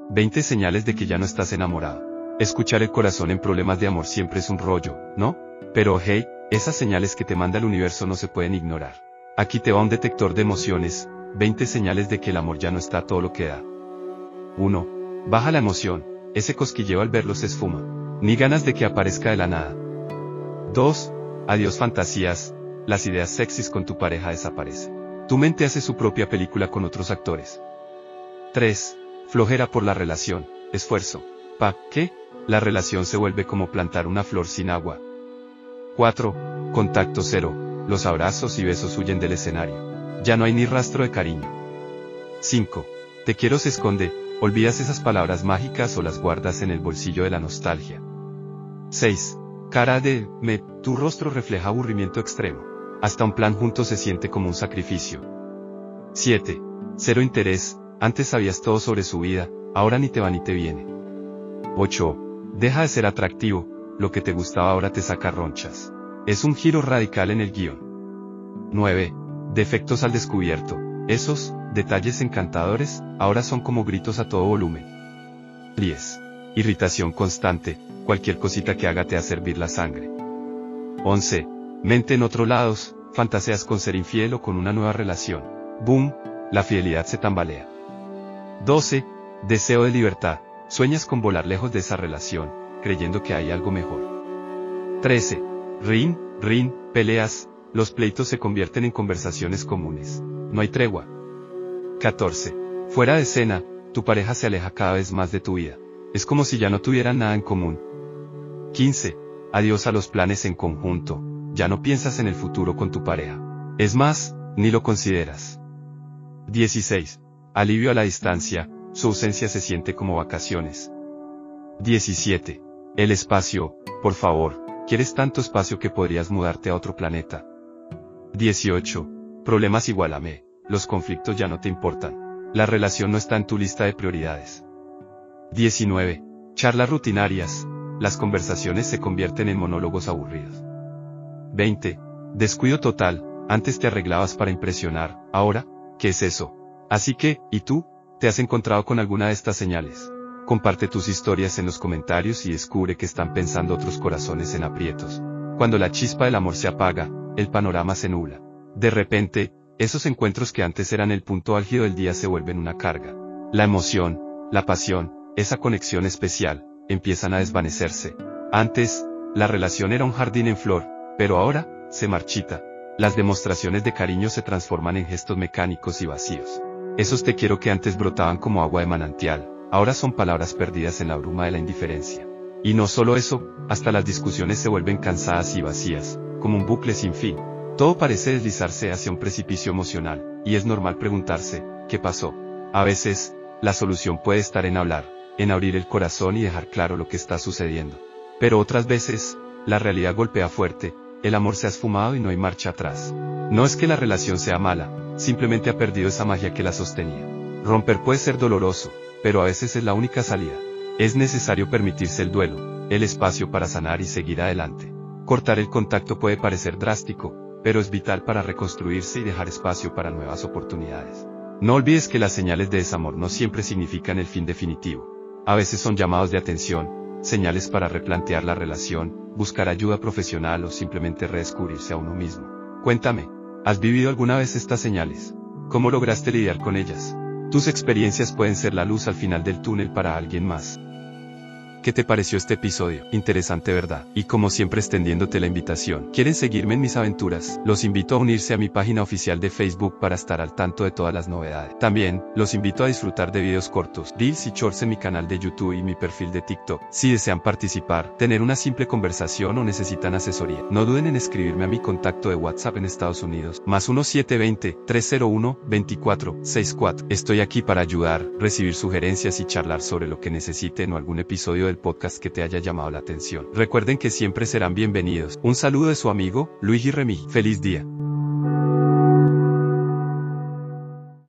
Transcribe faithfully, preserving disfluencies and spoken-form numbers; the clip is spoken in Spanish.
veinte señales de que ya no estás enamorado. Escuchar el corazón en problemas de amor siempre es un rollo, ¿no? Pero hey, esas señales que te manda el universo no se pueden ignorar. Aquí te va un detector de emociones, veinte señales de que el amor ya no está a todo lo que da. uno. Baja la emoción, ese cosquilleo al verlos se esfuma. Ni ganas de que aparezca de la nada. dos. Adiós fantasías, las ideas sexys con tu pareja desaparecen. Tu mente hace su propia película con otros actores. tres. Flojera por la relación, esfuerzo. ¿Pa qué? La relación se vuelve como plantar una flor sin agua. cuatro. Contacto cero, los abrazos y besos huyen del escenario. Ya no hay ni rastro de cariño. cinco. Te quiero se esconde, olvidas esas palabras mágicas o las guardas en el bolsillo de la nostalgia. seis. Cara de, me, tu rostro refleja aburrimiento extremo. Hasta un plan juntos se siente como un sacrificio. siete. Cero interés, antes sabías todo sobre su vida, ahora ni te va ni te viene. ocho. Deja de ser atractivo, lo que te gustaba ahora te saca ronchas. Es un giro radical en el guión. nueve. Defectos al descubierto, esos, detalles encantadores, ahora son como gritos a todo volumen. diez. Irritación constante, cualquier cosita que haga te hace hervir la sangre. once. Mente en otros lados, fantaseas con ser infiel o con una nueva relación. Boom, la fidelidad se tambalea. doce. Deseo de libertad, sueñas con volar lejos de esa relación, creyendo que hay algo mejor. trece. Rin, rin, peleas, los pleitos se convierten en conversaciones comunes. No hay tregua. catorce. Fuera de escena, tu pareja se aleja cada vez más de tu vida. Es como si ya no tuvieran nada en común. quince. Adiós a los planes en conjunto, ya no piensas en el futuro con tu pareja. Es más, ni lo consideras. dieciséis. Alivio a la distancia, su ausencia se siente como vacaciones. diecisiete. El espacio, por favor, quieres tanto espacio que podrías mudarte a otro planeta. dieciocho. Problemas igual a me, los conflictos ya no te importan. La relación no está en tu lista de prioridades. diecinueve. Charlas rutinarias, las conversaciones se convierten en monólogos aburridos. veinte. Descuido total, antes te arreglabas para impresionar, ahora, ¿qué es eso? Así que, ¿y tú? ¿Te has encontrado con alguna de estas señales? Comparte tus historias en los comentarios y descubre que están pensando otros corazones en aprietos. Cuando la chispa del amor se apaga, el panorama se nubla. De repente, esos encuentros que antes eran el punto álgido del día se vuelven una carga. La emoción, la pasión, esa conexión especial, empiezan a desvanecerse. Antes, la relación era un jardín en flor, pero ahora, se marchita. Las demostraciones de cariño se transforman en gestos mecánicos y vacíos. Esos te quiero que antes brotaban como agua de manantial, ahora son palabras perdidas en la bruma de la indiferencia. Y no solo eso, hasta las discusiones se vuelven cansadas y vacías, como un bucle sin fin. Todo parece deslizarse hacia un precipicio emocional, y es normal preguntarse, ¿qué pasó? A veces, la solución puede estar en hablar, en abrir el corazón y dejar claro lo que está sucediendo. Pero otras veces, la realidad golpea fuerte, el amor se ha esfumado y no hay marcha atrás. No es que la relación sea mala, simplemente ha perdido esa magia que la sostenía. Romper puede ser doloroso, pero a veces es la única salida. Es necesario permitirse el duelo, el espacio para sanar y seguir adelante. Cortar el contacto puede parecer drástico, pero es vital para reconstruirse y dejar espacio para nuevas oportunidades. No olvides que las señales de desamor no siempre significan el fin definitivo. A veces son llamados de atención, señales para replantear la relación, buscar ayuda profesional o simplemente redescubrirse a uno mismo. Cuéntame, ¿has vivido alguna vez estas señales? ¿Cómo lograste lidiar con ellas? Tus experiencias pueden ser la luz al final del túnel para alguien más. ¿Qué te pareció este episodio? Interesante, ¿verdad? Y como siempre extendiéndote la invitación. ¿Quieren seguirme en mis aventuras? Los invito a unirse a mi página oficial de Facebook para estar al tanto de todas las novedades. También, los invito a disfrutar de videos cortos, reels y shorts en mi canal de YouTube y mi perfil de TikTok. Si desean participar, tener una simple conversación o necesitan asesoría, no duden en escribirme a mi contacto de WhatsApp en Estados Unidos, más uno siete dos cero, tres cero uno, dos cuatro seis cuatro. Estoy aquí para ayudar, recibir sugerencias y charlar sobre lo que necesiten o algún episodio del podcast que te haya llamado la atención. Recuerden que siempre serán bienvenidos. Un saludo de su amigo, Luigi Remigi. Feliz día.